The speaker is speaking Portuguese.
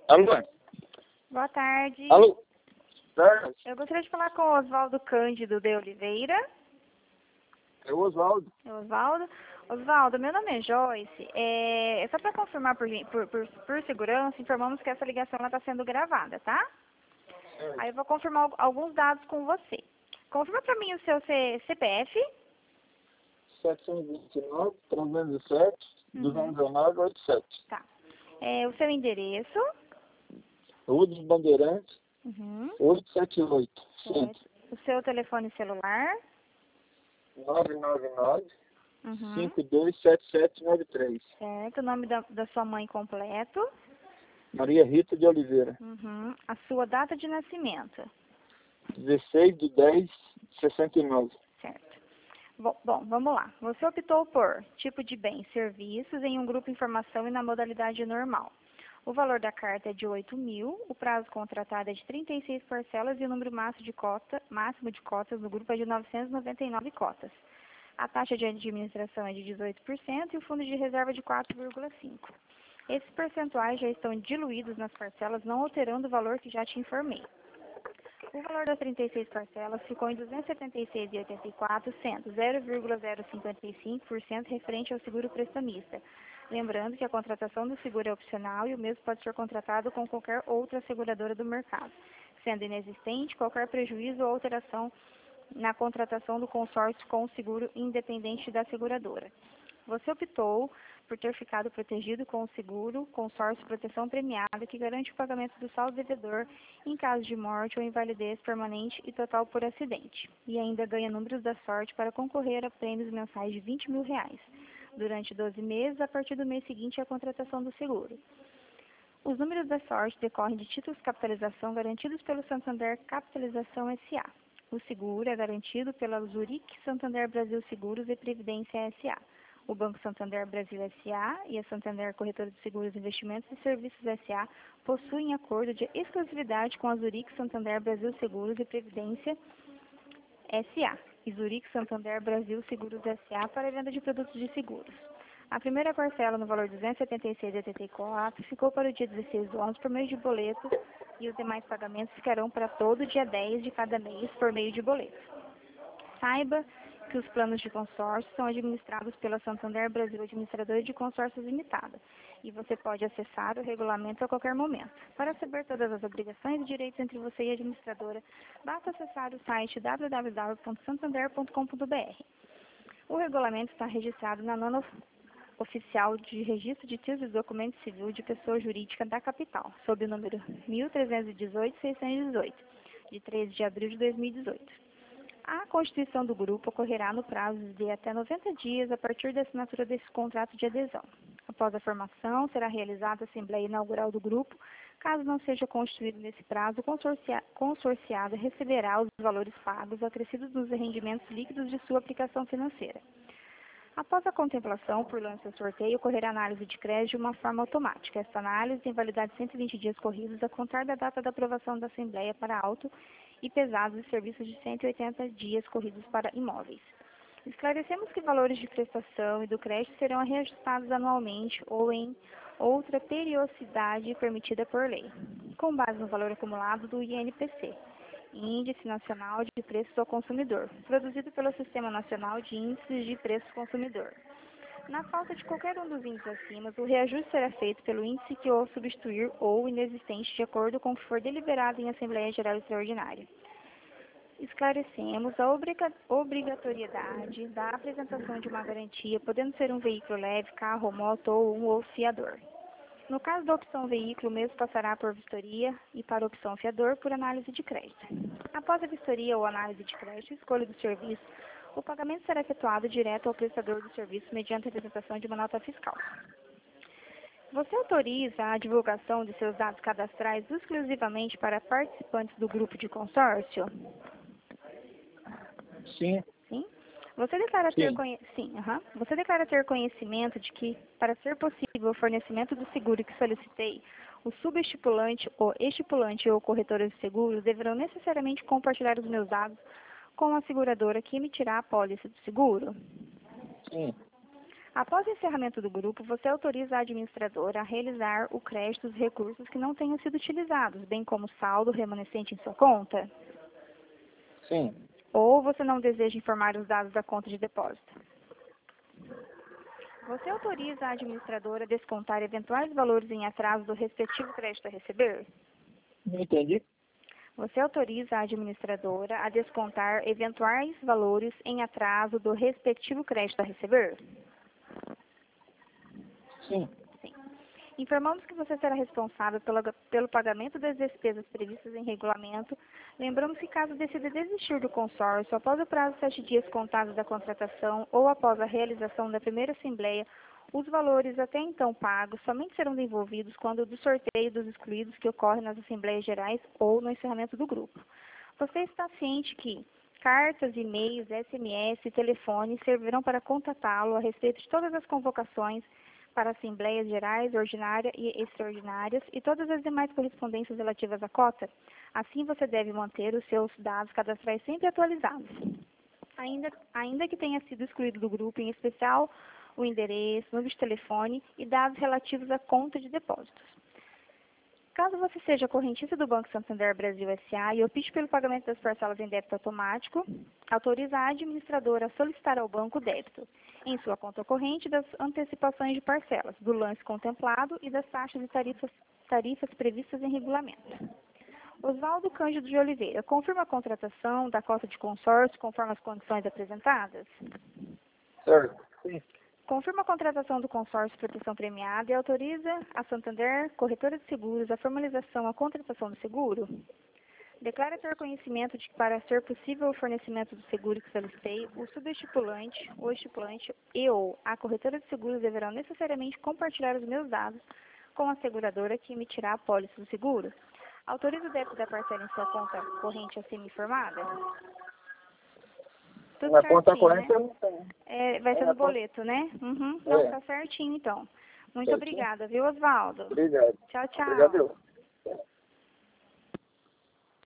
Alô? Boa tarde. Alô? Tarde. Eu gostaria de falar com o Oswaldo Cândido de Oliveira. É o Oswaldo. Oswaldo, meu nome é Joyce. É só para confirmar por segurança, informamos que essa ligação está sendo gravada, tá? Certo. Aí eu vou confirmar alguns dados com você. Confirma para mim o seu CPF. 729, 307, 219, 87. Tá. O seu endereço. Rua dos Bandeirantes, 878. Certo. O seu telefone celular. 999 Uhum. 527793. Certo. O nome da sua mãe completo. Maria Rita de Oliveira. A sua data de nascimento. 16/10/69. Certo. Bom, vamos lá. Você optou por tipo de bens, serviços em um grupo informação e na modalidade normal. O valor da carta é de 8.000, o prazo contratado é de 36 parcelas e o número máximo de cotas no grupo é de 999 cotas. A taxa de administração é de 18% e o fundo de reserva de 4,5%. Esses percentuais já estão diluídos nas parcelas, não alterando o valor que já te informei. O valor das 36 parcelas ficou em R$ 276,84, sendo 0,055% referente ao seguro prestamista. Lembrando que a contratação do seguro é opcional e o mesmo pode ser contratado com qualquer outra seguradora do mercado, sendo inexistente qualquer prejuízo ou alteração na contratação do consórcio com o seguro independente da seguradora. Você optou por ter ficado protegido com o seguro consórcio proteção premiada, que garante o pagamento do saldo devedor em caso de morte ou invalidez permanente e total por acidente. E ainda ganha números da sorte para concorrer a prêmios mensais de R$ 20.000, durante 12 meses a partir do mês seguinte à contratação do seguro. Os números da sorte decorrem de títulos de capitalização garantidos pelo Santander Capitalização S.A. O seguro é garantido pela Zurich Santander Brasil Seguros e Previdência S.A. O Banco Santander Brasil S.A. e a Santander Corretora de Seguros, Investimentos e Serviços S.A. possuem acordo de exclusividade com a Zurich Santander Brasil Seguros e Previdência S.A. e Zurich Santander Brasil Seguros S.A. para a venda de produtos de seguros. A primeira parcela, no valor de R$ 276,84, ficou para o dia 16/11 por meio de boleto e os demais pagamentos ficarão para todo dia 10 de cada mês por meio de boleto. Saiba que os planos de consórcio são administrados pela Santander Brasil Administradora de Consórcios Limitada e você pode acessar o regulamento a qualquer momento. Para saber todas as obrigações e direitos entre você e a administradora, basta acessar o site www.santander.com.br. O regulamento está registrado na nona oficial de registro de títulos e documentos civil de pessoa jurídica da capital, sob o número 1318-618, de 13 de abril de 2018. A constituição do grupo ocorrerá no prazo de até 90 dias a partir da assinatura desse contrato de adesão. Após a formação, será realizada a Assembleia Inaugural do grupo. Caso não seja constituído nesse prazo, o consorciado receberá os valores pagos acrescidos nos rendimentos líquidos de sua aplicação financeira. Após a contemplação por lance ou sorteio, ocorrerá análise de crédito de uma forma automática. Esta análise tem validade de 120 dias corridos a contar da data da aprovação da Assembleia para auto e pesados e serviços de 180 dias corridos para imóveis. Esclarecemos que valores de prestação e do crédito serão reajustados anualmente ou em outra periodicidade permitida por lei, com base no valor acumulado do INPC, Índice Nacional de Preços ao Consumidor, produzido pelo Sistema Nacional de Índices de Preços Consumidor. Na falta de qualquer um dos índices acima, o reajuste será feito pelo índice que o substituir ou inexistente, de acordo com o que for deliberado em Assembleia Geral Extraordinária. Esclarecemos a obrigatoriedade da apresentação de uma garantia, podendo ser um veículo leve, carro, moto ou fiador. No caso da opção veículo, o mesmo passará por vistoria e para a opção fiador por análise de crédito. Após a vistoria ou análise de crédito e escolha do serviço, o pagamento será efetuado direto ao prestador do serviço mediante a apresentação de uma nota fiscal. Você autoriza a divulgação de seus dados cadastrais exclusivamente para participantes do grupo de consórcio? Sim. Sim? Você declara ter Você declara ter conhecimento de que, para ser possível o fornecimento do seguro que solicitei, o subestipulante, o estipulante ou corretora de seguros deverão necessariamente compartilhar os meus dados com a seguradora que emitirá a pólice do seguro? Sim. Após o encerramento do grupo, você autoriza a administradora a realizar o crédito dos recursos que não tenham sido utilizados, bem como saldo remanescente em sua conta? Sim. Ou você não deseja informar os dados da conta de depósito? Você autoriza a administradora a descontar eventuais valores em atraso do respectivo crédito a receber? Não entendi. Você autoriza a administradora a descontar eventuais valores em atraso do respectivo crédito a receber? Sim. Sim. Informamos que você será responsável pelo pagamento das despesas previstas em regulamento. Lembramos que caso decida desistir do consórcio após o prazo de 7 dias contados da contratação ou após a realização da primeira assembleia, os valores até então pagos somente serão devolvidos quando do sorteio dos excluídos que ocorre nas assembleias gerais ou no encerramento do grupo. Você está ciente que cartas, e-mails, SMS e telefone servirão para contatá-lo a respeito de todas as convocações para assembleias gerais, ordinária e extraordinárias e todas as demais correspondências relativas à cota? Assim, você deve manter os seus dados cadastrais sempre atualizados, ainda que tenha sido excluído do grupo, em especial o endereço, número de telefone e dados relativos à conta de depósitos. Caso você seja correntista do Banco Santander Brasil S.A. e opte pelo pagamento das parcelas em débito automático, autoriza a administradora a solicitar ao banco o débito em sua conta corrente das antecipações de parcelas, do lance contemplado e das taxas e tarifas previstas em regulamento. Oswaldo Cândido de Oliveira, confirma a contratação da cota de consórcio conforme as condições apresentadas? Certo. Sim. Confirma a contratação do consórcio proteção premiada e autoriza a Santander, corretora de seguros, a formalização da contratação do seguro? Declara ter conhecimento de que, para ser possível o fornecimento do seguro que solicitei, o subestipulante, o estipulante e ou a corretora de seguros deverão necessariamente compartilhar os meus dados com a seguradora que emitirá a pólice do seguro? Autoriza o débito da parcela em sua conta corrente acima informada? Tudo Na certinho, conta corrente né? eu não tenho. Vai ser no boleto, né? Uhum. Não, É. tá certinho, então. Muito Certinho. obrigada, viu, Oswaldo? Obrigado. Tchau, tchau. Obrigado.